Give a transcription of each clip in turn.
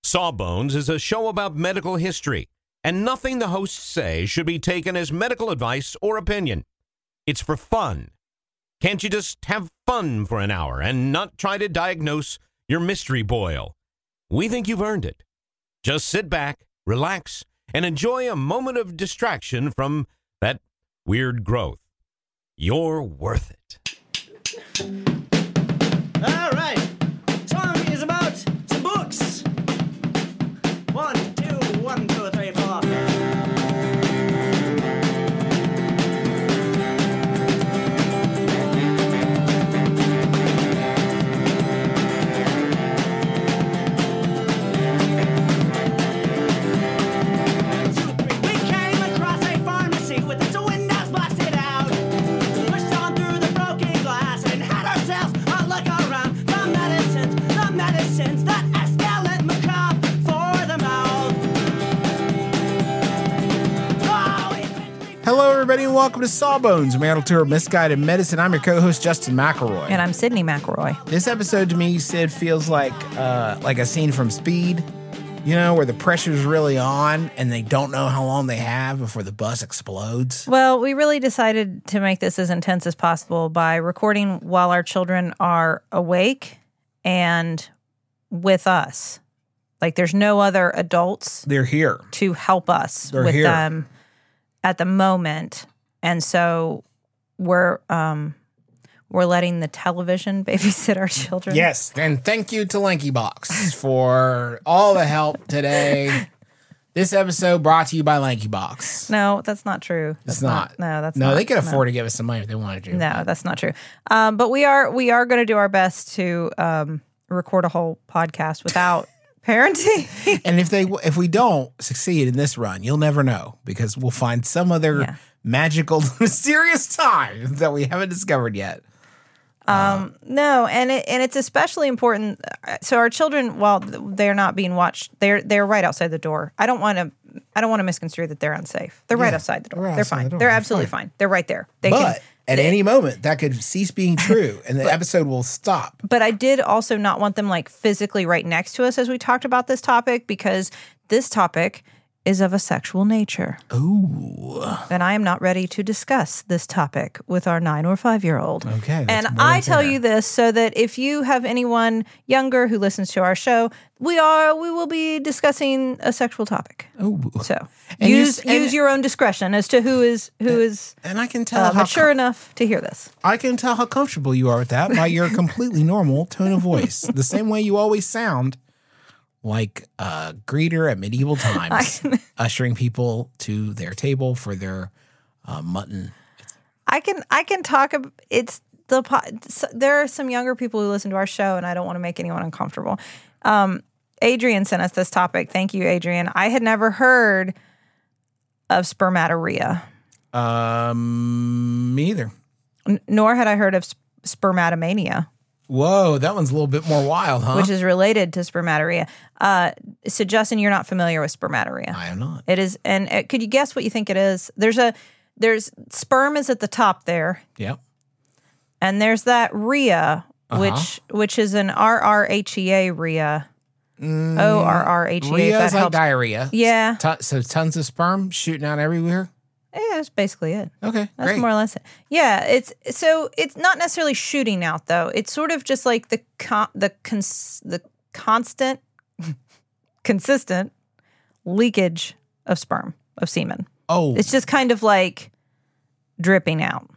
Sawbones is a show about medical history, and nothing the hosts say should be taken as medical advice or opinion. It's for fun. Can't you just have fun for an hour and not try to diagnose your mystery boil? We think you've earned it. Just sit back, relax, and enjoy a moment of distraction from that weird growth. You're worth it. All right. Song is about some books. 1, 2, 1, 2, 3, 4. Hello, everybody, and welcome to Sawbones, Marital Tour of Misguided Medicine. I'm your co-host, Justin McElroy. And I'm Sydney McElroy. This episode, to me, Sid, feels like a scene from Speed, you know, where the pressure's really on and they don't know how long they have before the bus explodes. Well, we really decided to make this as intense as possible by recording while our children are awake and with us. Like, there's no other adults They're here. to help us They're with here. them at the moment. And so we're letting the television babysit our children. Yes, and thank you to LankyBox for all the help today. This episode brought to you by LankyBox. No, that's not true. It's not. No, that's No, not. they could afford to give us some money if they wanted to. No, that's not true. But we are going to do our best to record a whole podcast without parenting. And if we don't succeed in this run, you'll never know, because we'll find some other magical, mysterious time that we haven't discovered yet. No, and it's especially important. So our children, while they're not being watched, they're right outside the door. I don't want to misconstrue that they're unsafe. They're right outside the door. Right They're outside fine. the door. They're They're absolutely fine. fine. They're right there. But at any moment, that could cease being true, and the episode will stop. But I did also not want them like physically right next to us as we talked about this topic, because this topic is of a sexual nature. Ooh. And I am not ready to discuss this topic with our 9 or 5-year-old. Okay. And that's more I than tell fair. you this so that if you have anyone younger who listens to our show, we will be discussing a sexual topic. Ooh. So And use your own discretion as to who is And I can tell mature enough to hear this. I can tell how comfortable you are with that by your completely normal tone of voice, the same way you always sound like a greeter at medieval times, ushering people to their table for their mutton. I can talk. It's there are some younger people who listen to our show, and I don't want to make anyone uncomfortable. Adrian sent us this topic. Thank you, Adrian. I had never heard of spermatorrhea. Me either. Nor had I heard of spermatomania, Whoa, that one's a little bit more wild, huh? which is related to spermatorrhea. So, Justin, you're not familiar with spermatorrhea. I am not. It is, and could you guess what you think it is? There's sperm is at the top there, Yep. and there's that rhea, which is an RRHEA rhea. ORRHEA. Rhea That is like helps. diarrhea. Yeah. So tons of sperm shooting out everywhere. Yeah, that's basically it. Okay, That's great. more or less it. Yeah, it's not necessarily shooting out though. It's sort of just like the constant, consistent leakage of sperm, of semen. Oh, It's just kind of like dripping out.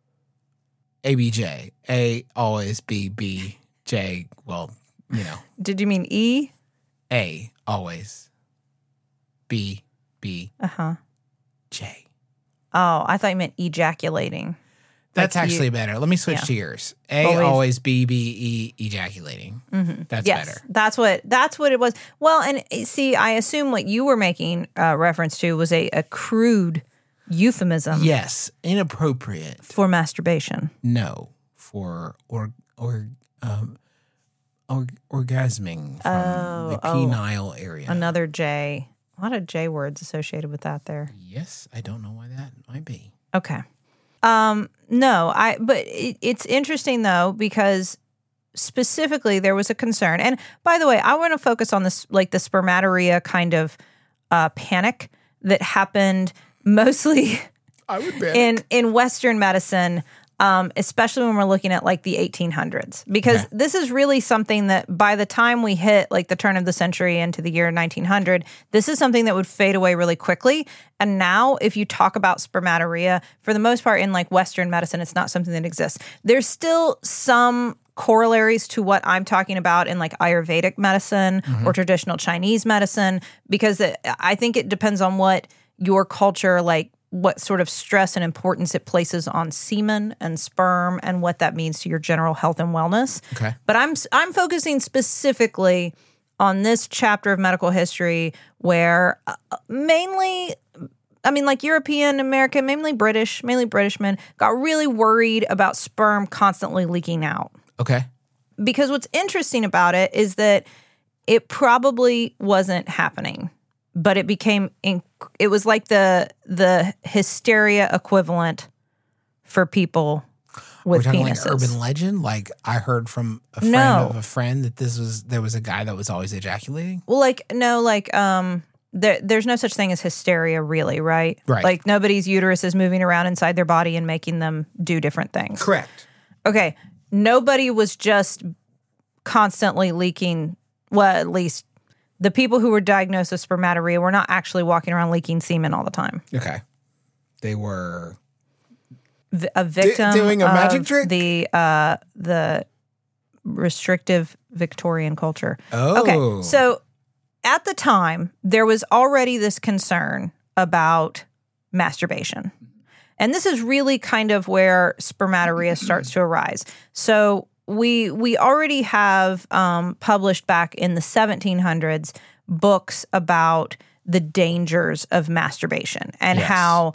ABJ. A always B, B, J. Well, you know, Did you mean E? A always B, B, J. Oh, I thought you meant ejaculating. That's Like actually better. Let me switch to yours. A always B, B, E, ejaculating. That's Yes, better. that's what it was. Well, and see, I assume what you were making reference to was a crude euphemism Yes, inappropriate. for masturbation. No, for orgasming from the penile area. Another J. A lot of J words associated with that there. Yes, I don't know why that might be. Okay. No, but it's interesting though, because specifically, there was a concern. And by the way, I want to focus on this, like the spermatorrhea kind of panic that happened mostly I would bet. in Western medicine, especially when we're looking at like the 1800s, because this is really something that by the time we hit like the turn of the century into the year 1900, this is something that would fade away really quickly. And now if you talk about spermatorrhea, for the most part in like Western medicine, it's not something that exists. There's still some corollaries to what I'm talking about in like Ayurvedic medicine or traditional Chinese medicine, because I think it depends on what your culture, like what sort of stress and importance it places on semen and sperm and what that means to your general health and wellness. Okay. But I'm focusing specifically on this chapter of medical history where mainly, I mean, like European, American, mainly British men got really worried about sperm constantly leaking out. Okay. Because what's interesting about it is that it probably wasn't happening, but it became, it was like the hysteria equivalent for people with We're talking penises. like urban legend. Like I heard from a friend of a friend that there was a guy that was always ejaculating. Well, there's no such thing as hysteria, really, right? Right. Like nobody's uterus is moving around inside their body and making them do different things. Correct. Okay. Nobody was just constantly leaking. Well, at least the people who were diagnosed with spermatorrhea were not actually walking around leaking semen all the time. Okay. They were A victim doing a magic of trick? the restrictive Victorian culture. Oh. Okay. So at the time, there was already this concern about masturbation. And this is really kind of where spermatorrhea starts to arise. So we already have published back in the 1700s books about the dangers of masturbation and how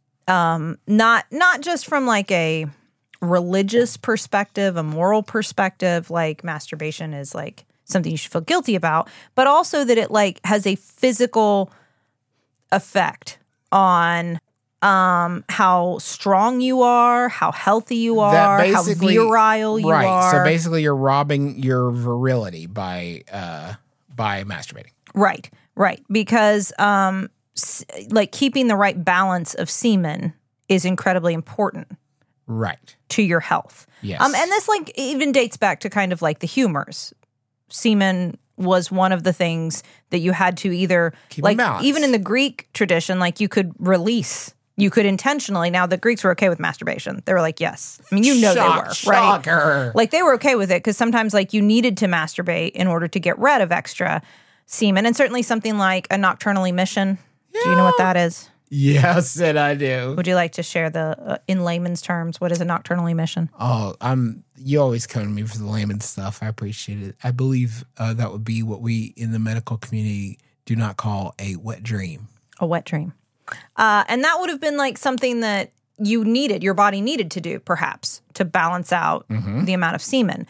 not just from like a religious perspective, a moral perspective, like masturbation is like something you should feel guilty about, but also that it like has a physical effect on how strong you are, how healthy you are, how virile you are. So basically you're robbing your virility by masturbating. Right. Because like keeping the right balance of semen is incredibly important. Right. To your health. Yes. And this like even dates back to kind of like the humors. Semen was one of the things that you had to either Keep like in balance. even in the Greek tradition, like you could release. You could intentionally. Now the Greeks were okay with masturbation. They were like, yes. I mean, they were, right? Shocker. Like they were okay with it because sometimes like you needed to masturbate in order to get rid of extra semen. And certainly something like a nocturnal emission. Yeah. Do you know what that is? Yes, and I do. Would you like to share the, in layman's terms, what is a nocturnal emission? Oh, you always come to me for the layman stuff. I appreciate it. I believe that would be what we in the medical community do not call a wet dream. A wet dream. And that would have been like something that your body needed to do, perhaps, to balance out the amount of semen.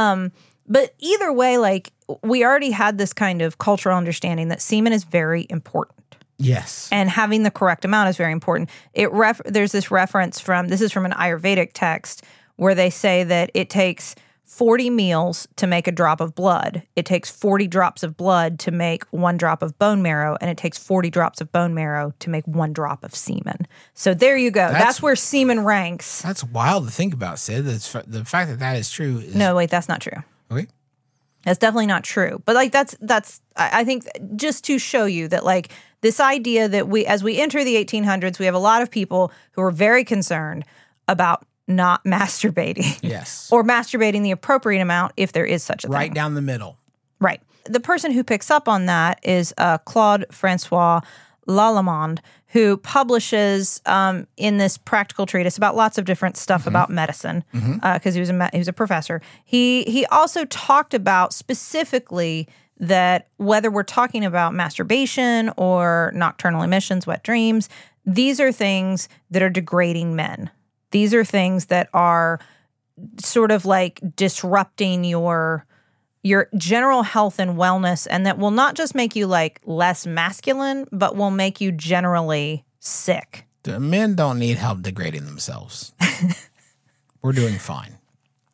But either way, like we already had this kind of cultural understanding that semen is very important. Yes. And having the correct amount is very important. There's this reference this is from an Ayurvedic text where they say that it takes 40 meals to make a drop of blood. It takes 40 drops of blood to make 1 drop of bone marrow, and it takes 40 drops of bone marrow to make 1 drop of semen. So there you go. That's where semen ranks. That's wild to think about, Sid. The fact that is true. No, wait, that's not true. Okay. That's definitely not true. But like I think just to show you that like this idea that as we enter the 1800s, we have a lot of people who are very concerned about not masturbating. Yes. Or masturbating the appropriate amount if there is such a thing. Right down the middle. Right. The person who picks up on that is Claude Francois Lallemande, who publishes in this practical treatise about lots of different stuff about medicine, because he was a professor. He also talked about specifically that whether we're talking about masturbation or nocturnal emissions, wet dreams, these are things that are degrading men. These are things that are sort of like disrupting your general health and wellness, and that will not just make you like less masculine, but will make you generally sick. The men don't need help degrading themselves. We're doing fine.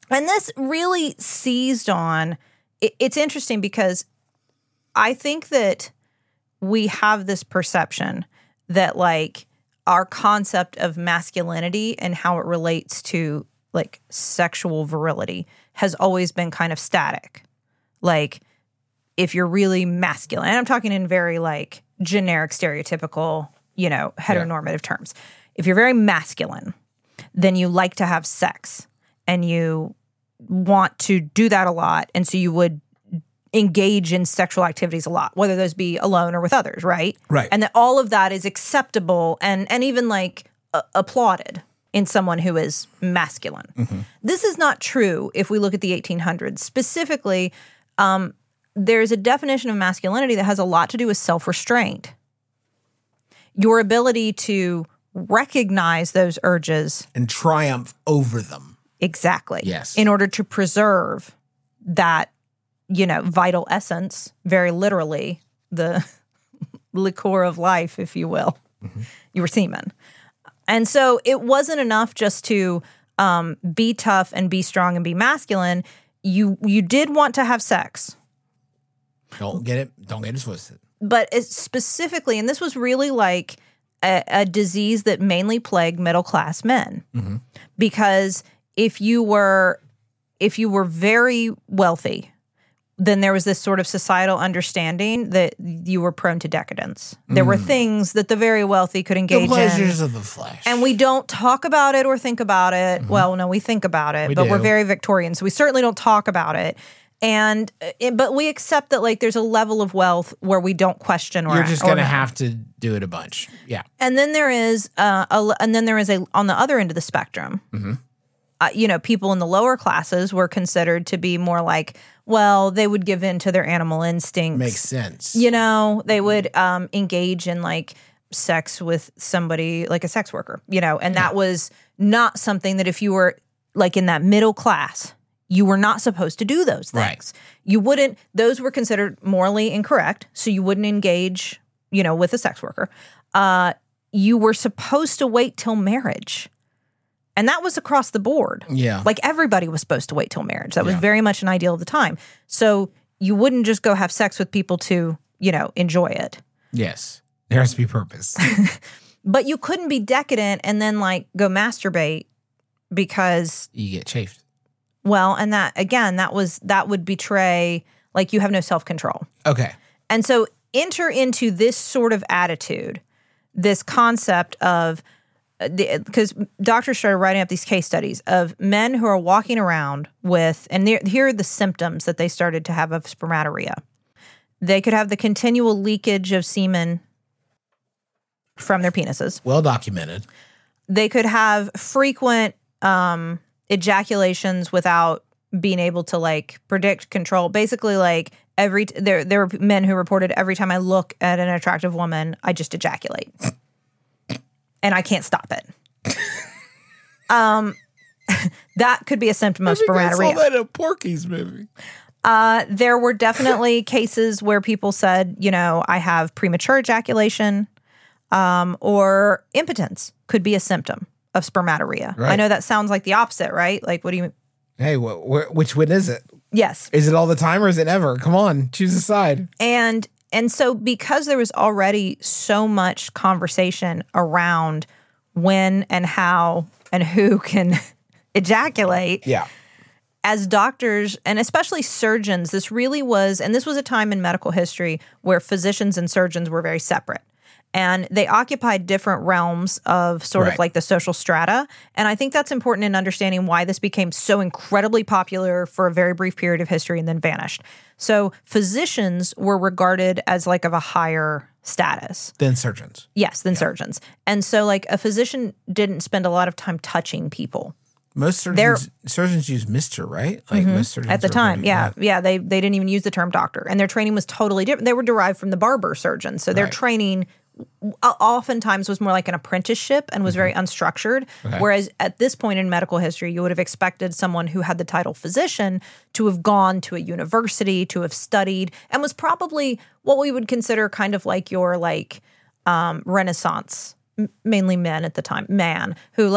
And this really seized on, it's interesting because I think that we have this perception that like our concept of masculinity and how it relates to like sexual virility has always been kind of static. Like if you're really masculine, and I'm talking in very like generic, stereotypical, heteronormative terms. If you're very masculine, then you like to have sex and you want to do that a lot. And so you would engage in sexual activities a lot, whether those be alone or with others, right? Right. And that all of that is acceptable and even like applauded in someone who is masculine. Mm-hmm. This is not true if we look at the 1800s. Specifically, there's a definition of masculinity that has a lot to do with self-restraint. Your ability to recognize those urges. And triumph over them. Exactly. Yes. In order to preserve that, vital essence, very literally, the liqueur of life, if you will. Mm-hmm. You were semen. And so it wasn't enough just to be tough and be strong and be masculine. You did want to have sex. Don't get it twisted. But specifically, and this was really like a disease that mainly plagued middle-class men. Mm-hmm. Because if you were very wealthy, then there was this sort of societal understanding that you were prone to decadence. There were things that the very wealthy could engage in. The pleasures of the flesh. And we don't talk about it or think about it. Mm-hmm. Well, no, we think about it, but we're very Victorian, so we certainly don't talk about it. But we accept that like there's a level of wealth where we don't question or you're just going to have to do it a bunch. Yeah. And then there is on the other end of the spectrum. Mm-hmm. People in the lower classes were considered to be more like, well, they would give in to their animal instincts. Makes sense. They would engage in like sex with somebody like a sex worker, and that was not something that if you were like in that middle class, you were not supposed to do those things. Right. You wouldn't, those were considered morally incorrect. So you wouldn't engage, with a sex worker. You were supposed to wait till marriage. And that was across the board. Yeah. Like everybody was supposed to wait till marriage. That was very much an ideal of the time. So you wouldn't just go have sex with people to, enjoy it. Yes. There has to be purpose. But you couldn't be decadent and then like go masturbate because you get chafed. Well, and that would betray like you have no self-control. Okay. And so enter into this sort of attitude, this concept of because doctors started writing up these case studies of men who are walking around with, and here are the symptoms that they started to have of spermatorrhea. They could have the continual leakage of semen from their penises. Well documented. They could have frequent ejaculations without being able to like predict, control. Basically, like there were men who reported every time I look at an attractive woman, I just ejaculate. And I can't stop it. That could be a symptom of spermatorrhea. I saw that in a Porky's movie. There were definitely cases where people said, I have premature ejaculation, or impotence could be a symptom of spermatorrhea. Right. I know that sounds like the opposite, right? Like, what do you mean? Hey, which one is it? Yes. Is it all the time or is it ever? Come on, choose a side. And so because there was already so much conversation around when and how and who can ejaculate, as doctors and especially surgeons, this was a time in medical history where physicians and surgeons were very separate. And they occupied different realms of sort of like the social strata. And I think that's important in understanding why this became so incredibly popular for a very brief period of history and then vanished. So physicians were regarded as like of a higher status. Than surgeons. Yes, than surgeons. And so like a physician didn't spend a lot of time touching people. Most surgeons use Mr., right? Like most surgeons at the time, they didn't even use the term doctor. And their training was totally different. They were derived from the barber surgeon. So their training oftentimes was more like an apprenticeship and was very unstructured. Okay. Whereas at this point in medical history, you would have expected someone who had the title physician to have gone to a university, to have studied, and was probably what we would consider kind of like your Renaissance, mainly men at the time, man, who like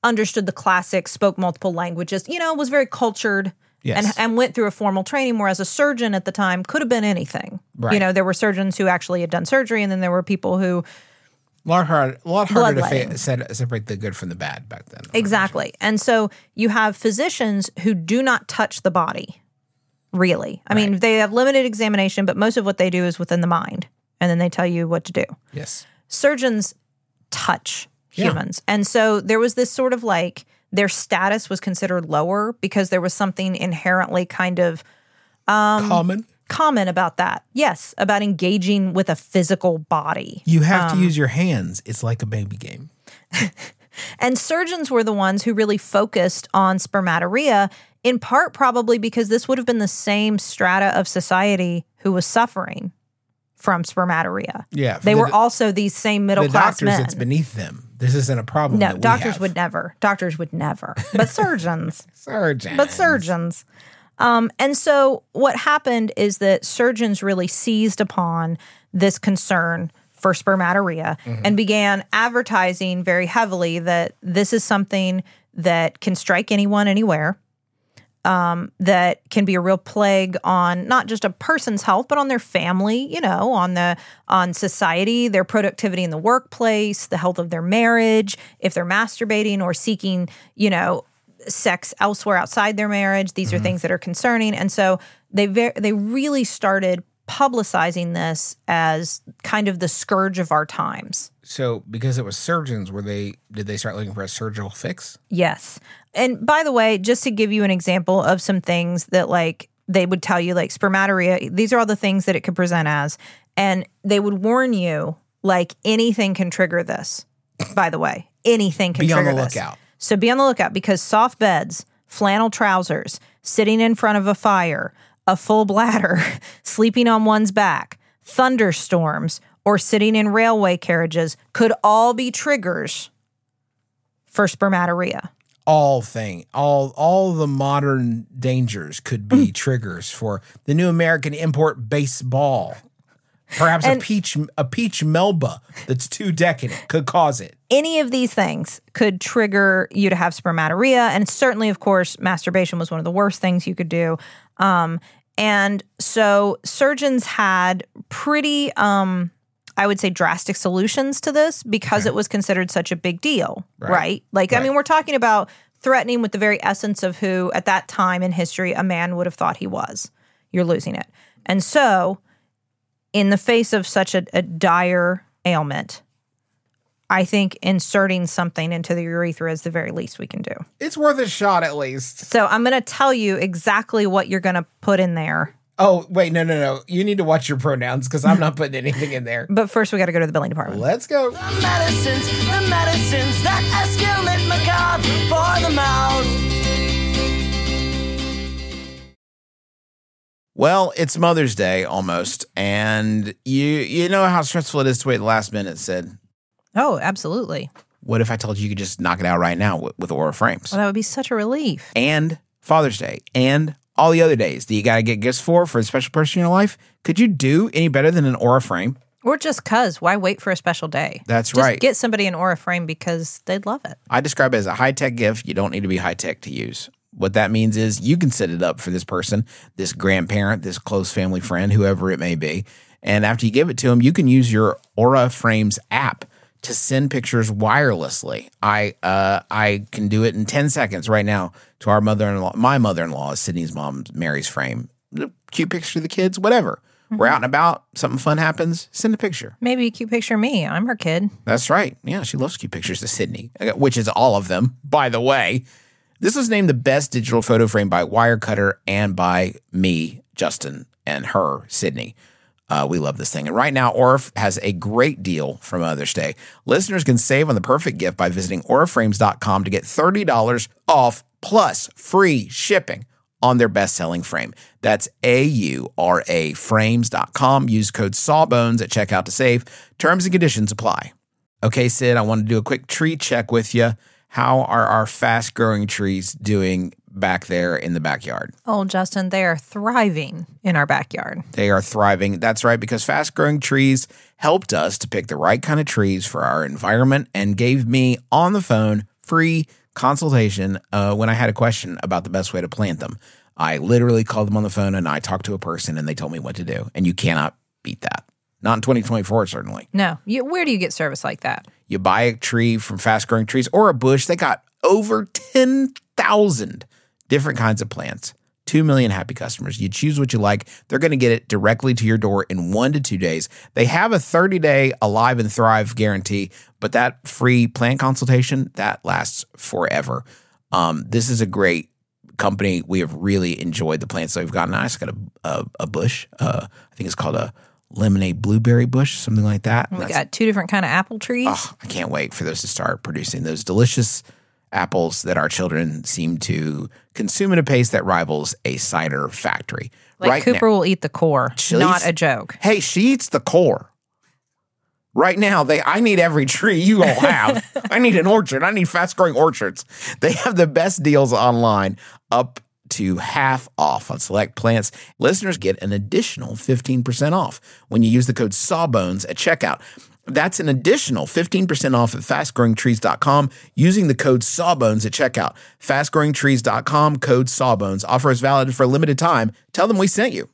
understood the classics, spoke multiple languages, was very cultured. Yes. And went through a formal training, whereas a surgeon at the time could have been anything. Right. There were surgeons who actually had done surgery, and then there were people who... A lot harder Bloodletting. to separate the good from the bad back then. Exactly. And so you have physicians who do not touch the body, really. I mean, they have limited examination, but most of what they do is within the mind, and then they tell you what to do. Yes. Surgeons touch humans. And so there was this sort of like... Their status was considered lower because there was something inherently kind of common about that. Yes, about engaging with a physical body. You have to use your hands. It's like a baby game. And surgeons were the ones who really focused on spermatorrhea, in part probably because this would have been the same strata of society who was suffering from spermatorrhea. Yeah. They were also these same middle-class men. The doctors, it's beneath them. This isn't a problem. No, that we doctors have. would never. Doctors would never. But surgeons. Surgeons. And so what happened is that surgeons really seized upon this concern for spermatorrhea and began advertising very heavily that this is something that can strike anyone, anywhere, that can be a real plague on not just a person's health, but on their family, on society, their productivity in the workplace, the health of their marriage, if they're masturbating or seeking, sex elsewhere outside their marriage. These are things that are concerning. And so they really started publicizing this as kind of the scourge of our times. So because it was surgeons, did they start looking for a surgical fix? Yes. And by the way, just to give you an example of some things that like they would tell you, like spermatorrhea, these are all the things that it could present as. And they would warn you, like anything can trigger this, by the way. Anything can trigger this. Be on the lookout. So be on the lookout because soft beds, flannel trousers, sitting in front of a fire, a full bladder, sleeping on one's back, thunderstorms, or sitting in railway carriages could all be triggers for spermatorrhea. All the modern dangers could be triggers for the new American import baseball. Perhaps a peach Melba that's too decadent could cause it. Any of these things could trigger you to have spermatorrhea. And certainly, of course, masturbation was one of the worst things you could do. And so surgeons had pretty, I would say, drastic solutions to this because it was considered such a big deal, right? I mean, we're talking about threatening with the very essence of who, at that time in history, a man would have thought he was. You're losing it. And so, in the face of such a dire ailment, I think inserting something into the urethra is the very least we can do. It's worth a shot at least. So I'm going to tell you exactly what you're going to put in there. Oh, wait, no. You need to watch your pronouns because I'm not putting anything in there. But first we got to go to the billing department. Let's go. The medicines that escalate macabre for the mouth. Well, it's Mother's Day almost, and you know how stressful it is to wait the last minute, Sid. Oh, absolutely. What if I told you could just knock it out right now with Aura Frames? Well, that would be such a relief. And Father's Day, and all the other days that you got to get gifts for a special person in your life. Could you do any better than an Aura Frame? Or just because. Why wait for a special day? That's just right. Get somebody an Aura Frame because they'd love it. I describe it as a high-tech gift. You don't need to be high-tech to use. What that means is you can set it up for this person, this grandparent, this close family friend, whoever it may be. And after you give it to them, you can use your Aura Frames app to send pictures wirelessly. I can do it in 10 seconds right now to our mother-in-law. My mother-in-law is Sydney's mom, Mary's frame. Cute picture of the kids, whatever. Mm-hmm. We're out and about, something fun happens, send a picture. Maybe a cute picture of me. I'm her kid. That's right. Yeah, she loves cute pictures of Sydney, which is all of them, by the way. This was named the best digital photo frame by Wirecutter and by me, Justin, and her, Sydney. We love this thing. And right now, Aura has a great deal for Mother's Day. Listeners can save on the perfect gift by visiting auraframes.com to get $30 off plus free shipping on their best-selling frame. That's AURA frames.com. Use code SAWBONES at checkout to save. Terms and conditions apply. Okay, Sid, I want to do a quick tree check with you. How are our fast-growing trees doing back there in the backyard? Oh, Justin, they are thriving in our backyard. They are thriving. That's right, because fast-growing trees helped us to pick the right kind of trees for our environment and gave me, on the phone, free consultation when I had a question about the best way to plant them. I literally called them on the phone and I talked to a person and they told me what to do. And you cannot beat that. Not in 2024, certainly. No. Where do you get service like that? You buy a tree from Fast Growing Trees or a bush. They got over 10,000 different kinds of plants. 2 million happy customers. You choose what you like. They're going to get it directly to your door in 1 to 2 days. They have a 30-day Alive and Thrive guarantee, but that free plant consultation, that lasts forever. This is a great company. We have really enjoyed the plants that we've gotten. I just got a bush. I think it's called a lemonade blueberry bush, something like that. We got 2 different kind of apple trees. Oh, I can't wait for those to start producing those delicious apples that our children seem to consume at a pace that rivals a cider factory. Like right Cooper will eat the core, not eats, a joke. Hey, she eats the core. Right now, I need every tree you all have. I need an orchard. I need fast-growing orchards. They have the best deals online, up to half off on select plants. Listeners get an additional 15% off when you use the code SAWBONES at checkout. That's an additional 15% off at fastgrowingtrees.com using the code SAWBONES at checkout. Fastgrowingtrees.com, code SAWBONES. Offer is valid for a limited time. Tell them we sent you.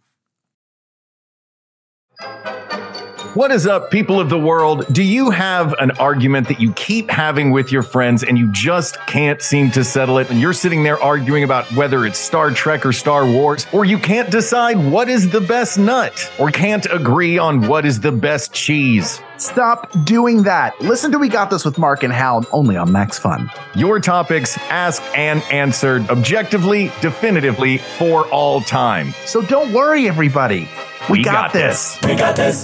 What is up, people of the world? Do you have an argument that you keep having with your friends and you just can't seem to settle it? And you're sitting there arguing about whether it's Star Trek or Star Wars, or you can't decide what is the best nut, or can't agree on what is the best cheese. Stop doing that. Listen to We Got This with Mark and Hal, only on Max Fun. Your topics asked and answered objectively, definitively, for all time. So don't worry, everybody. We got this. We got this.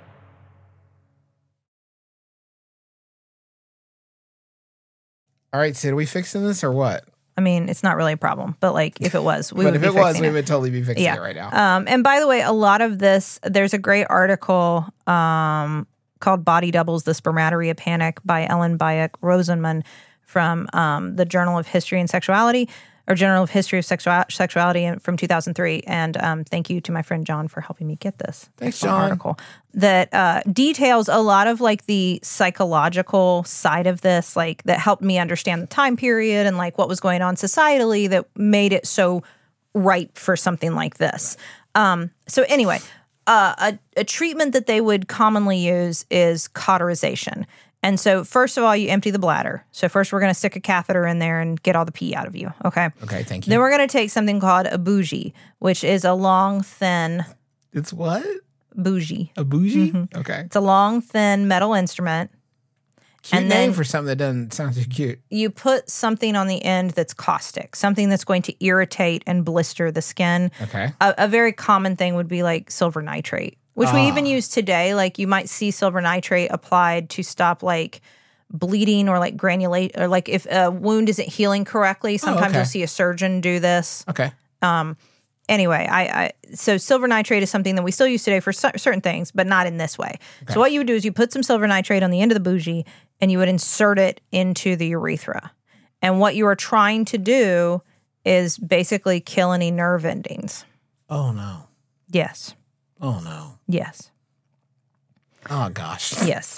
All right, Sid, are we fixing this or what? I mean, it's not really a problem, but like if it was, we would be fixing it. But if it was, we would totally be fixing it right now. And by the way, a lot of this, there's a great article called Body Doubles, the Spermatorrhea Panic by Ellen Bayek Rosenman from the Journal of History and Sexuality, or Journal of History of Sexuality from 2003. And thank you to my friend John for helping me get this. Thanks, John. Article that details a lot of like the psychological side of this, like that helped me understand the time period and like what was going on societally that made it so ripe for something like this. So anyway, a treatment that they would commonly use is cauterization. And so first of all, you empty the bladder. So first we're going to stick a catheter in there and get all the pee out of you, okay? Okay, thank you. Then we're going to take something called a bougie, which is a long, thin... It's what? Bougie. A bougie? Mm-hmm. Okay. It's a long, thin metal instrument. Cute and name then for something that doesn't sound too cute. You put something on the end that's caustic, something that's going to irritate and blister the skin. Okay. A very common thing would be like silver nitrate, which we even use today. Like you might see silver nitrate applied to stop like bleeding or like granulate, or like if a wound isn't healing correctly, sometimes you'll see a surgeon do this. Okay. Anyway, so silver nitrate is something that we still use today for certain things, but not in this way. Okay. So what you would do is you put some silver nitrate on the end of the bougie and you would insert it into the urethra. And what you are trying to do is basically kill any nerve endings. Oh, no. Yes. Oh, no. Yes. Oh, gosh. Yes.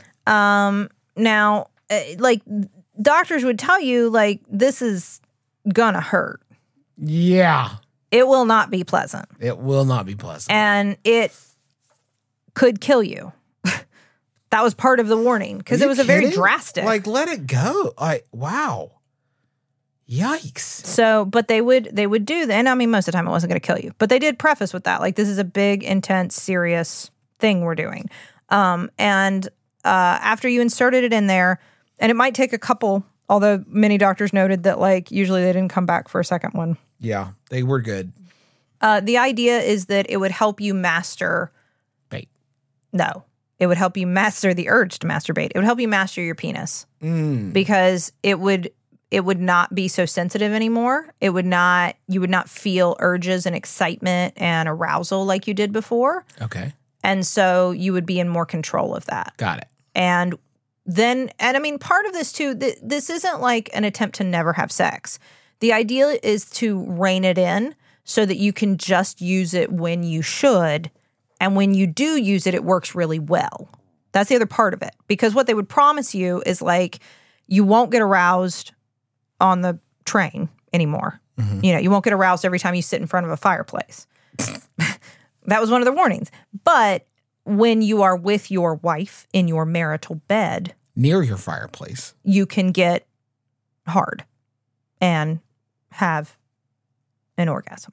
Now, like, doctors would tell you, like, this is gonna hurt. Yeah. It will not be pleasant. It will not be pleasant. And it could kill you. That was part of the warning, because it was a very drastic. Like, let it go. Wow. Yikes. So, but they would do that. And I mean, most of the time it wasn't going to kill you. But they did preface with that. Like, this is a big, intense, serious thing we're doing. And after you inserted it in there, and it might take a couple, although many doctors noted that, like, usually they didn't come back for a second one. Yeah, they were good. The idea is that it would help you master... Bait. No. It would help you master the urge to masturbate. It would help you master your penis. Because it would not be so sensitive anymore. You would not feel urges and excitement and arousal like you did before. Okay. And so you would be in more control of that. Got it. And I mean, part of this too, this isn't like an attempt to never have sex. The idea is to rein it in so that you can just use it when you should. And when you do use it, it works really well. That's the other part of it. Because what they would promise you is like, you won't get aroused on the train anymore. You know, you won't get aroused every time you sit in front of a fireplace. That was one of the warnings. But when you are with your wife in your marital bed, near your fireplace, you can get hard and have an orgasm.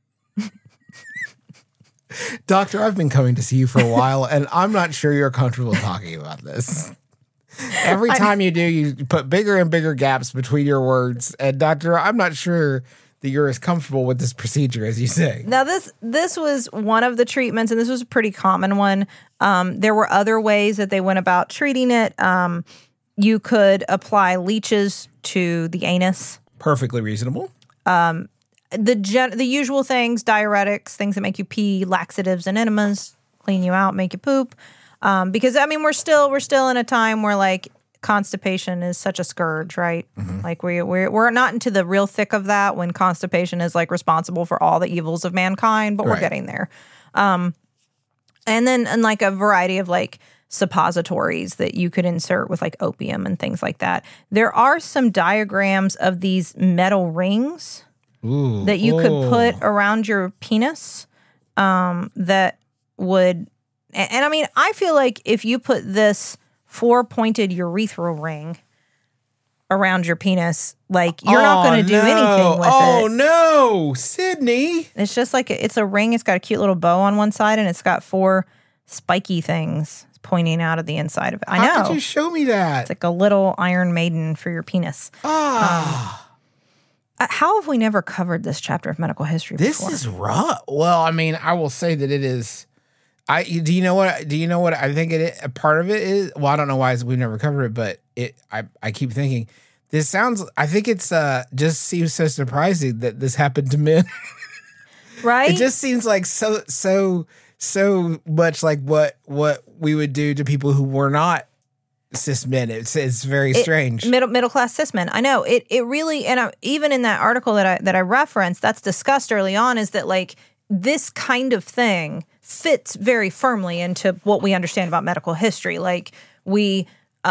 Doctor, I've been coming to see you for a while, and I'm not sure you're comfortable talking about this. Every time you do, you put bigger and bigger gaps between your words. And Doctor, I'm not sure that you're as comfortable with this procedure as you say. Now, this was one of the treatments, and this was a pretty common one. There were other ways that they went about treating it. You could apply leeches to the anus. Perfectly reasonable. The usual things, diuretics, things that make you pee, laxatives and enemas, clean you out, make you poop. Because I mean, we're still in a time where like constipation is such a scourge, right? Like we're not into the real thick of that when constipation is like responsible for all the evils of mankind, but we're getting there. And like a variety of like suppositories that you could insert with like opium and things like that. There are some diagrams of these metal rings that you could put around your penis that would, and I mean, I feel like if you put this 4-pointed urethral ring around your penis, like you're not going to do anything with it. Oh no, Sydney. It's just like, it's a ring. It's got a cute little bow on one side and it's got 4 spiky things pointing out of the inside of it. I know. How could you show me that? It's like a little Iron Maiden for your penis. How have we never covered this chapter of medical history before? This is rough. Well, I mean, I will say that it is. Do you know what I think it is? A part of it is. Well, I don't know why we've never covered it, but I keep thinking this sounds. I think it's just seems so surprising that this happened to men. Right? It just seems like so much like what we would do to people who were not cis men. It's very strange. Middle class cis men. I know it really, and even in that article that I referenced, that's discussed early on, is that like this kind of thing fits very firmly into what we understand about medical history. Like we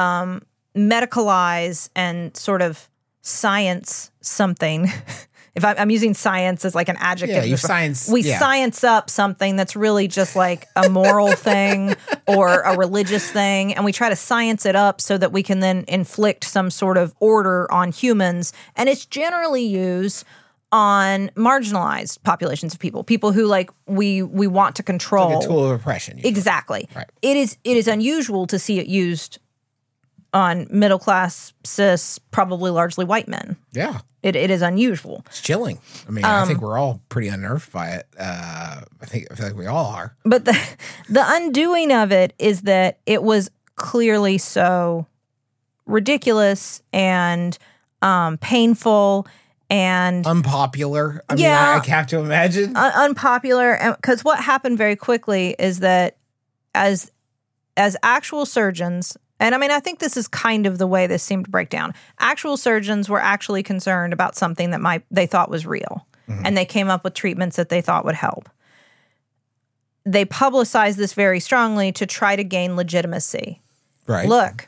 medicalize and sort of science something. If I'm using science as like an adjective, we science up something that's really just like a moral thing or a religious thing, and we try to science it up so that we can then inflict some sort of order on humans. And it's generally used on marginalized populations of people who like we want to control. It's like a tool of oppression. Exactly. Right. It is unusual to see it used on middle class, cis, probably largely white men. Yeah. It is unusual. It's chilling. I mean, I think we're all pretty unnerved by it. I feel like we all are. But the undoing of it is that it was clearly so ridiculous and painful and unpopular. I mean, I have to imagine unpopular. Because what happened very quickly is that as actual surgeons. And I mean, I think this is kind of the way this seemed to break down. Actual surgeons were actually concerned about something that they thought was real. And they came up with treatments that they thought would help. They publicized this very strongly to try to gain legitimacy. Right. Look,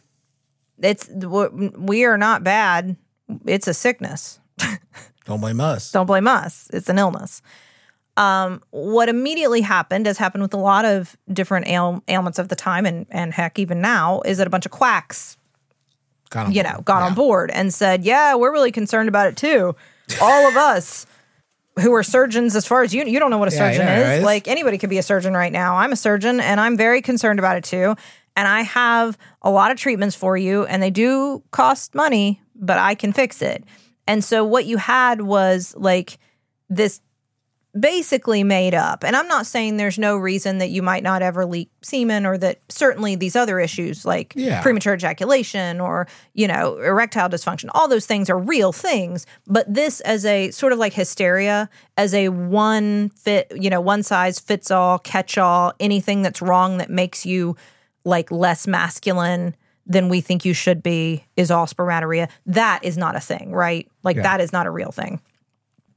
we are not bad. It's a sickness. Don't blame us. Don't blame us. It's an illness. What immediately happened, as happened with a lot of different ailments of the time, and heck, even now, is that a bunch of quacks, got on board and said, "Yeah, we're really concerned about it too. All of us who are surgeons, as far as you don't know what a surgeon is. Right? Like anybody could be a surgeon right now. I'm a surgeon, and I'm very concerned about it too. And I have a lot of treatments for you, and they do cost money, but I can fix it." And so what you had was like this. Basically made up. And I'm not saying there's no reason that you might not ever leak semen, or that certainly these other issues like premature ejaculation or, erectile dysfunction, all those things are real things. But this as a sort of like hysteria, as a one size fits all, catch all, anything that's wrong that makes you like less masculine than we think you should be is all spermatorrhea. That is not a thing, right? Like that is not a real thing.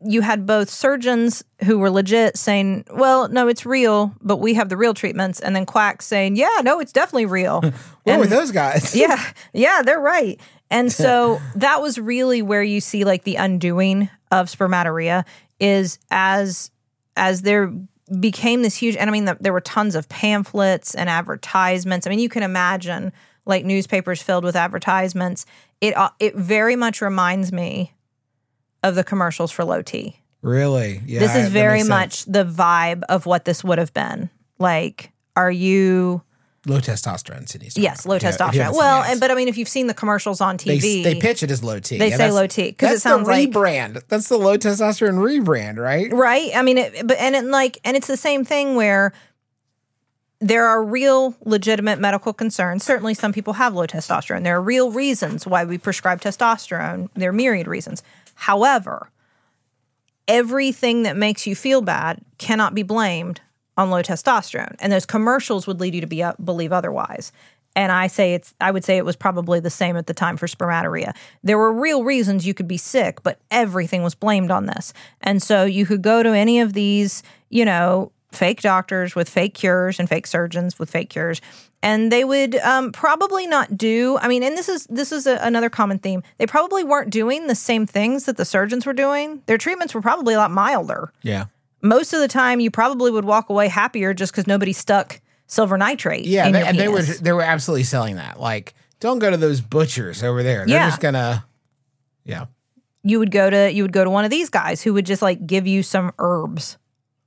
you had both surgeons who were legit saying, well, no, it's real, but we have the real treatments. And then quacks saying, yeah, no, it's definitely real. What were those guys? Yeah, they're right. And so that was really where you see like the undoing of spermatorrhea is as there became this huge, and I mean, there were tons of pamphlets and advertisements. I mean, you can imagine like newspapers filled with advertisements. It very much reminds me of the commercials for Low T. Really? Yeah. This is very much the vibe of what this would have been. Like, are you... Low testosterone, Sydney's. Yes, low testosterone. But I mean, if you've seen the commercials on TV, they pitch it as Low T. They say Low T because it sounds like the rebrand. That's the low testosterone rebrand, right? Right. I mean, it's the same thing where there are real, legitimate medical concerns. Certainly, some people have low testosterone. There are real reasons why we prescribe testosterone. There are myriad reasons. However, everything that makes you feel bad cannot be blamed on low testosterone. And those commercials would lead you to believe otherwise. And I would say it was probably the same at the time for spermatorrhea. There were real reasons you could be sick, but everything was blamed on this. And so you could go to any of these, fake doctors with fake cures and fake surgeons with fake cures, and they would probably not do, I mean, and this is another common theme. They probably weren't doing the same things that the surgeons were doing. Their treatments were probably a lot milder. Yeah. Most of the time, you probably would walk away happier just because nobody stuck silver nitrate. Yeah, in your penis. they were absolutely selling that. Like, don't go to those butchers over there. They're just gonna, yeah. You would go to one of these guys who would just like give you some herbs,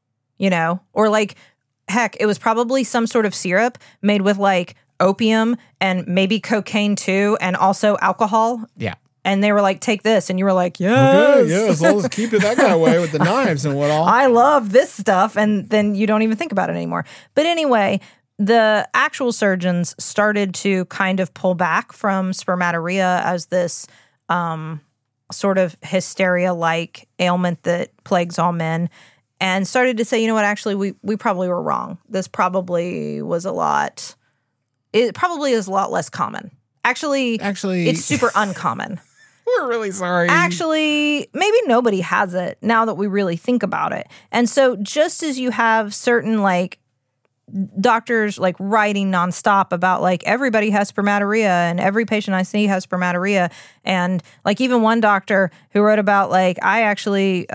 or like, heck, it was probably some sort of syrup made with like opium and maybe cocaine too, and also alcohol. Yeah. And they were like, take this. And you were like, yes. Okay, yes, I'll just keep it that kind of way with the knives and what all. I love this stuff. And then you don't even think about it anymore. But anyway, the actual surgeons started to kind of pull back from spermatorrhea as this sort of hysteria-like ailment that plagues all men, and started to say, you know what, actually, we probably were wrong. This probably was it probably is a lot less common. Actually, it's super uncommon. We're really sorry. Actually, maybe nobody has it now that we really think about it. And so just as you have certain like doctors like writing nonstop about like everybody has spermatorrhea and every patient I see has spermatorrhea, and like even one doctor who wrote about like, I actually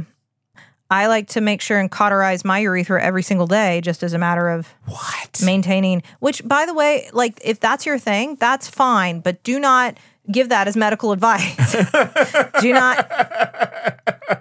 I like to make sure and cauterize my urethra every single day just as a matter of maintaining, which by the way, like if that's your thing, that's fine, but do not give that as medical advice. Do not.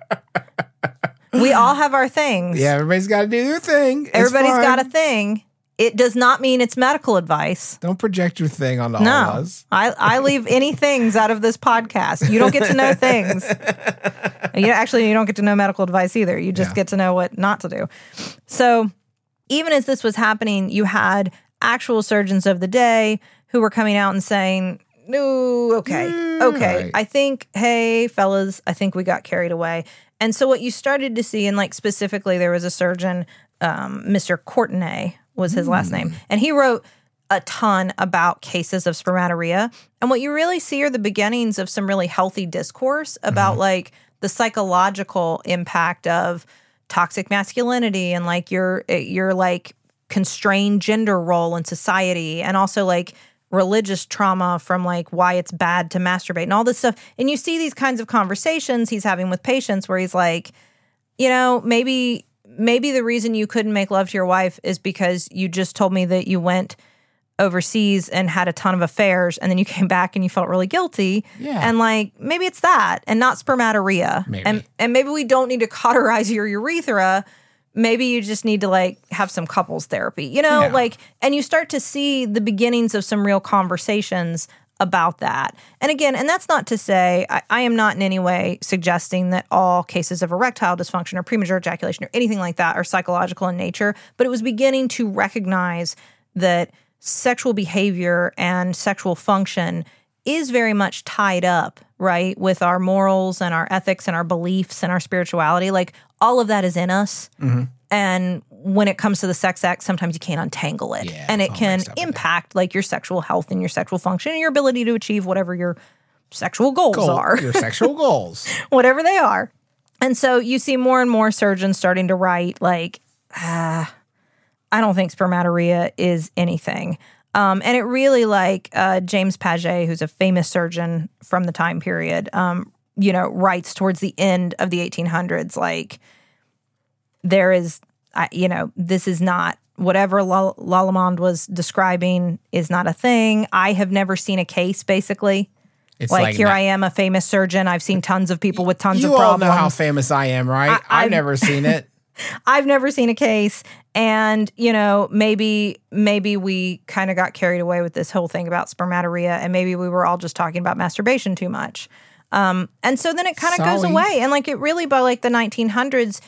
We all have our things. Yeah, everybody's got to do their thing. Everybody's got a thing. It does not mean it's medical advice. Don't project your thing onto all of us. I leave any things out of this podcast. You don't get to know things. You don't get to know medical advice either. You just get to know what not to do. So even as this was happening, you had actual surgeons of the day who were coming out and saying, no, okay. Right. I think, hey, fellas, I think we got carried away. And so what you started to see, and like specifically there was a surgeon, Mr. Courtenay was his last name, and he wrote a ton about cases of spermatorrhea. And what you really see are the beginnings of some really healthy discourse about like the psychological impact of toxic masculinity and like your like constrained gender role in society, and also like religious trauma from like why it's bad to masturbate and all this stuff. And you see these kinds of conversations he's having with patients where he's like, maybe the reason you couldn't make love to your wife is because you just told me that you went overseas and had a ton of affairs and then you came back and you felt really guilty. Yeah. And like, maybe it's that and not spermatorrhea. Maybe. And maybe we don't need to cauterize your urethra. Maybe you just need to like have some couples therapy, like, and you start to see the beginnings of some real conversations about that. And again, and that's not to say, I am not in any way suggesting that all cases of erectile dysfunction or premature ejaculation or anything like that are psychological in nature, but it was beginning to recognize that sexual behavior and sexual function is very much tied up, right, with our morals and our ethics and our beliefs and our spirituality. Like all of that is in us. Mm-hmm. And when it comes to the sex act, sometimes you can't untangle it. Yeah, and it can impact like your sexual health and your sexual function and your ability to achieve whatever your sexual goals are. Your sexual goals. Whatever they are. And so you see more and more surgeons starting to write like, I don't think spermatorrhea is anything. And it really James Paget, who's a famous surgeon from the time period, writes towards the end of the 1800s, like there is, this is not, whatever Lallemande was describing is not a thing. I have never seen a case, basically. It's like here I am, a famous surgeon. I've seen tons of people with tons of problems. You all know how famous I am, right? I've never seen it. I've never seen a case. And, maybe we kind of got carried away with this whole thing about spermatorrhea, and maybe we were all just talking about masturbation too much. And so then it kind of goes away. And it really, by the 1900s,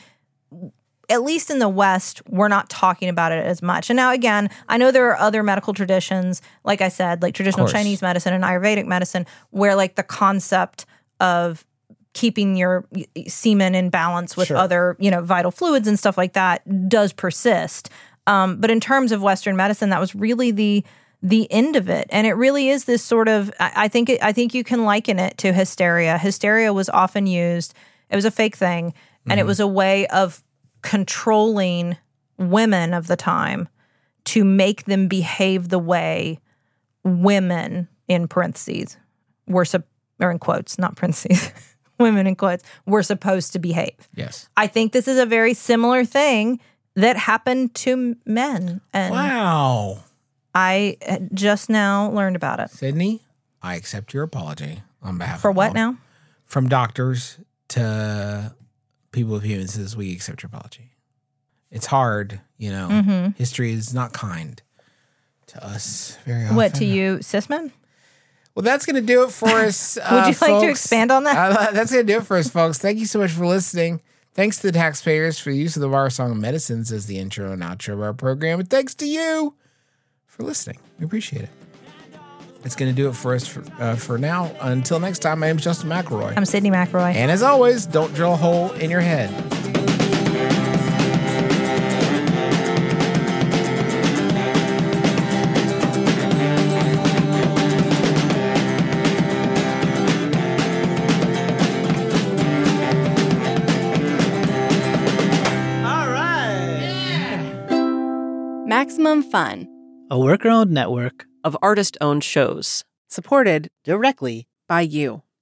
at least in the West, we're not talking about it as much. And now, again, I know there are other medical traditions, like I said, like traditional Chinese medicine and Ayurvedic medicine, where the concept of keeping your semen in balance with other, vital fluids and stuff like that does persist. But in terms of Western medicine, that was really the end of it. And it really is this sort of, I think you can liken it to hysteria. Hysteria was often used, it was a fake thing, and it was a way of controlling women of the time to make them behave the way women, in parentheses, or in quotes, not parentheses, women in quotes, were supposed to behave. Yes. I think this is a very similar thing that happened to men. And wow. I just now learned about it. Sydney, I accept your apology on behalf For of what all. now? From doctors to people with penises, we accept your apology. It's hard, History is not kind to us very often. What, to you, cis men? Well, that's going to do it for us, Would you like folks. to expand on that? That's going to do it for us, folks. Thank you so much for listening. Thanks to the taxpayers for the use of the Bar Song of Medicines as the intro and outro of our program. And thanks to you for listening. We appreciate it. That's going to do it for us for now. Until next time, my name is Justin McElroy. I'm Sydney McElroy. And as always, don't drill a hole in your head. All right. Maximum Fun, a worker-owned network of artist-owned shows. supported Directly by you.